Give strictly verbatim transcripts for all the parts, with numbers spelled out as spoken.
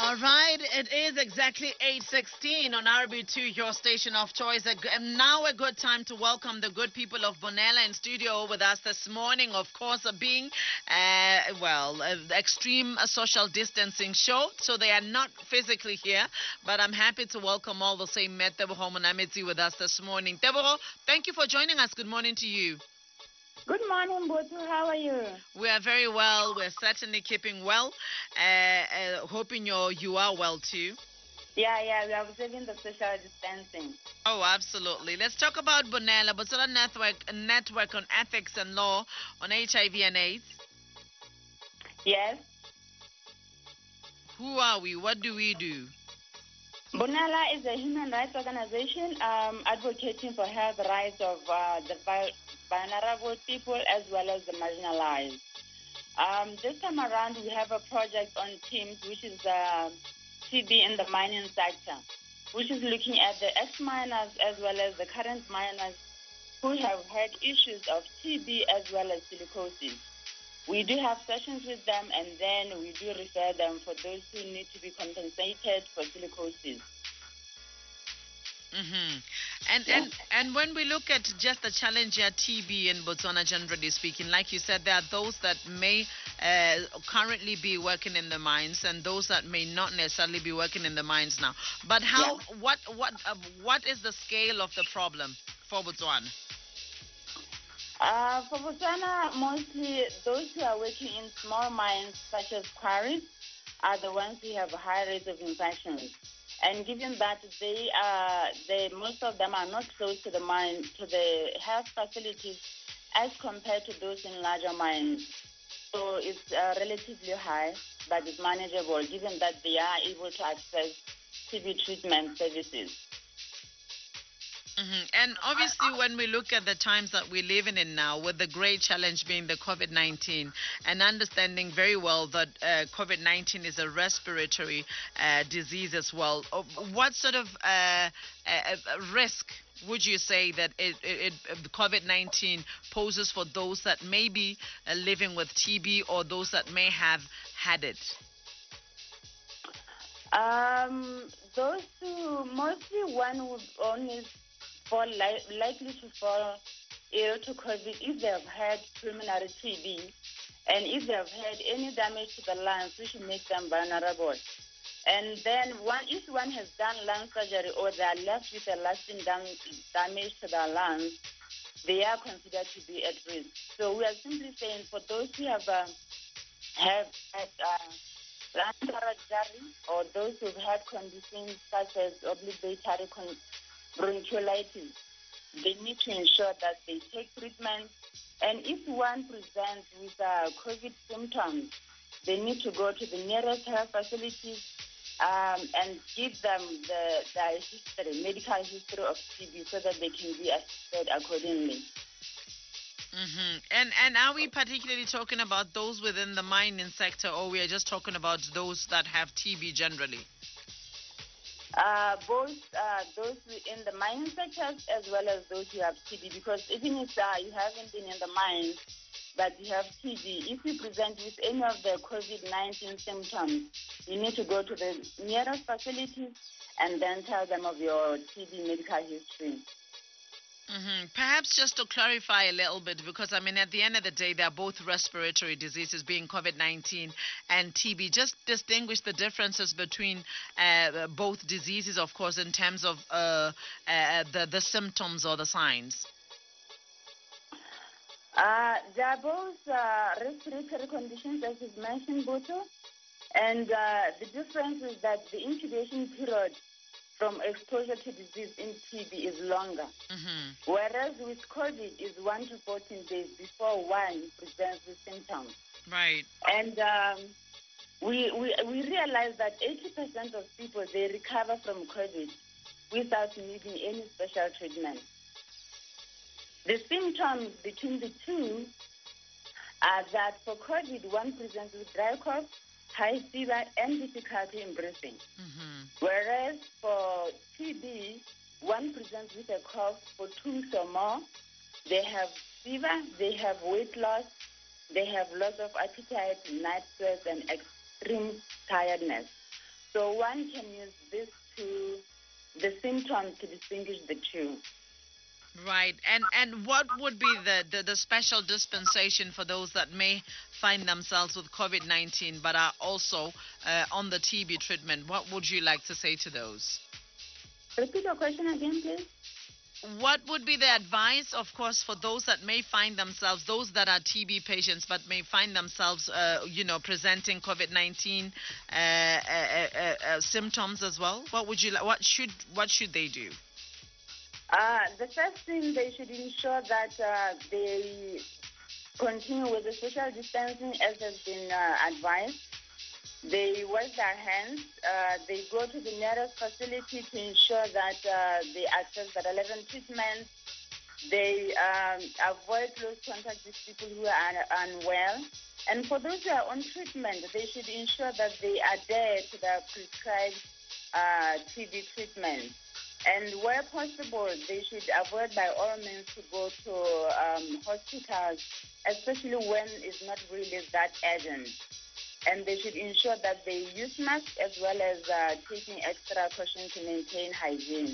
All right, it is exactly eight sixteen on R B two, your station of choice. And now a good time to welcome the good people of Bonella in studio with us this morning. Of course, uh, being, uh, well, uh, extreme uh, social distancing show, so they are not physically here. But I'm happy to welcome all the same Met Teboho Monameti with us this morning. Teboho, thank you for joining us. Good morning to you. Good morning, Botu. How are you? We are very well. We're certainly keeping well. Uh, uh, hoping you you are well too. Yeah, yeah, we are observing the social distancing. Oh, absolutely. Let's talk about Bonella, Botswana Network, Network on Ethics and Law on H I V and AIDS. Yes. Who are we? What do we do? Bonella is a human rights organization um, advocating for health rights of uh, the vulnerable people as well as the marginalized. Um, this time around, we have a project on TEAMS, which is uh, T B in the mining sector, which is looking at the ex-miners as well as the current miners who have had issues of T B as well as silicosis. We do have sessions with them, and then we do refer them for those who need to be compensated for silicosis. Mm-hmm. And yeah. and and when we look at just the challenge at T B in Botswana, generally speaking, like you said, there are those that may uh, currently be working in the mines, and those that may not necessarily be working in the mines now. But how? Yeah. What? What? Uh, what is the scale of the problem for Botswana? Uh, for Botswana, mostly those who are working in small mines, such as quarries, are the ones who have high rates of infections. And given that they are, they, most of them are not close to the mine, to the health facilities, as compared to those in larger mines. So it's uh, relatively high, but it's manageable, given that they are able to access T B treatment services. Mm-hmm. And obviously, when we look at the times that we're living in now, with the great challenge being the COVID nineteen, and understanding very well that uh, COVID nineteen is a respiratory uh, disease as well, what sort of uh, uh, risk would you say that it, it, it, COVID nineteen poses for those that may be uh, living with T B or those that may have had it? Um, those who, mostly one would only fall li- likely to fall ill to COVID if they have had pulmonary T B and if they have had any damage to the lungs, which makes them vulnerable. And then one, if one has done lung surgery or they are left with a lasting dam- damage to their lungs, they are considered to be at risk. So we are simply saying for those who have uh, have had uh, lung surgery or those who have had conditions such as obligatory con- bronchiolitis, they need to ensure that they take treatment. And if one presents with uh, COVID symptoms, they need to go to the nearest health facilities um, and give them the, the history, medical history of T B so that they can be assisted accordingly. Mm-hmm. And and are we particularly talking about those within the mining sector, or we are just talking about those that have T B generally? Uh, both uh, those in the mining sectors as well as those who have T B, because even if uh, you haven't been in the mines, but you have T B, if you present with any of the COVID nineteen symptoms, you need to go to the nearest facilities and then tell them of your T B medical history. Mm-hmm. Perhaps just to clarify a little bit, because I mean, at the end of the day, they are both respiratory diseases, being COVID nineteen and T B. Just distinguish the differences between uh, both diseases, of course, in terms of uh, uh, the, the symptoms or the signs. Uh, they are both uh, respiratory conditions, as you've mentioned, Boto. And uh, the difference is that the incubation period from exposure to disease in T B is longer. Mm-hmm. Whereas with COVID is one to fourteen days before one presents the symptoms. Right. And um, we, we we realize that eighty percent of people, they recover from COVID without needing any special treatment. The symptoms between the two are that for COVID, one presents with dry cough, high fever, and difficulty in breathing. Mm-hmm. Whereas for T B, one presents with a cough for two weeks or more. They have fever, they have weight loss, they have loss of appetite, night sweats, and extreme tiredness. So one can use this to the symptoms to distinguish the two. Right. And and what would be the, the, the special dispensation for those that may find themselves with COVID nineteen but are also uh, on the T B treatment? What would you like to say to those? Repeat your question again, please. What would be the advice, of course, for those that may find themselves, those that are T B patients but may find themselves, uh, you know, presenting COVID nineteen uh, uh, uh, uh, symptoms as well? What would you li- what should what should they do? Uh, the first thing, they should ensure that uh, they continue with the social distancing as has been uh, advised. They wash their hands. Uh, they go to the nearest facility to ensure that uh, they access the relevant treatments. They um, avoid close contact with people who are unwell. And for those who are on treatment, they should ensure that they adhere to the prescribed uh, T B treatment. And where possible, they should avoid by all means to go to um, hospitals, especially when it's not really that urgent. And they should ensure that they use masks as well as uh, taking extra caution to maintain hygiene.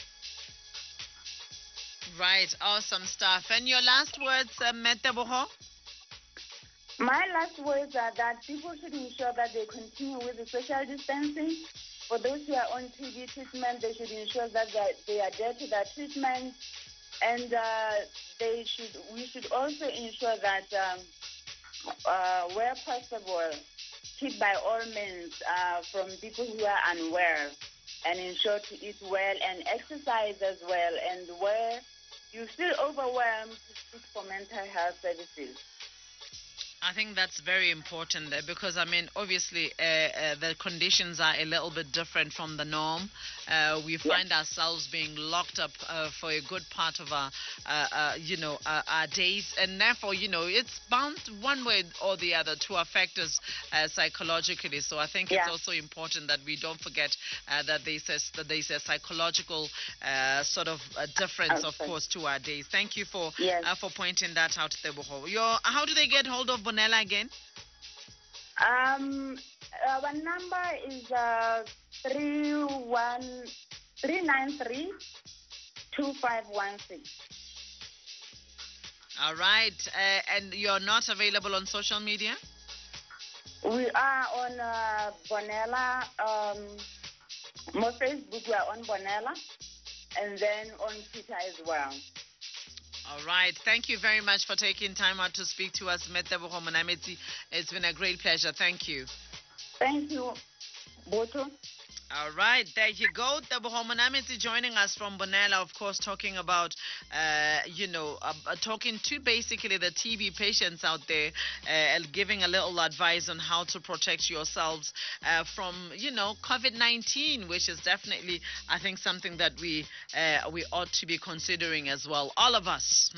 Right, awesome stuff. And your last words, uh, Meteboho? My last words are that people should ensure that they continue with the social distancing. For those who are on T B treatment, they should ensure that they adhere to their treatment, and uh, they should. We should also ensure that um, uh, where possible, keep by all means uh, from people who are unwell, and ensure to eat well and exercise as well. And where you feel overwhelmed, to seek for mental health services. I think that's very important there because, I mean, obviously uh, uh, the conditions are a little bit different from the norm. Uh, we find yes. ourselves being locked up uh, for a good part of our, uh, uh, you know, uh, our days. And therefore, you know, it's bound one way or the other to affect us uh, psychologically. So I think yeah. it's also important that we don't forget uh, that there's a, that there's a psychological uh, sort of uh, difference, okay. of course, to our days. Thank you for yes. uh, for pointing that out, Teboho. Your, how do they get hold of Bonella again? Um, our number is uh, three one three nine three two five one six. All right, uh, and you're not available on social media? We are on uh, Bonella. Um, more Facebook, we are on Bonella, and then on Twitter as well. All right. Thank you very much for taking time out to speak to us, Meteboho Monameti. It's been a great pleasure. Thank you. Thank you, Boto. All right, there you go. Teboho Monameti joining us from Bonella, of course, talking about, uh, you know, uh, uh, talking to basically the T B patients out there uh, and giving a little advice on how to protect yourselves uh, from, you know, COVID nineteen, which is definitely, I think, something that we uh, we ought to be considering as well, all of us.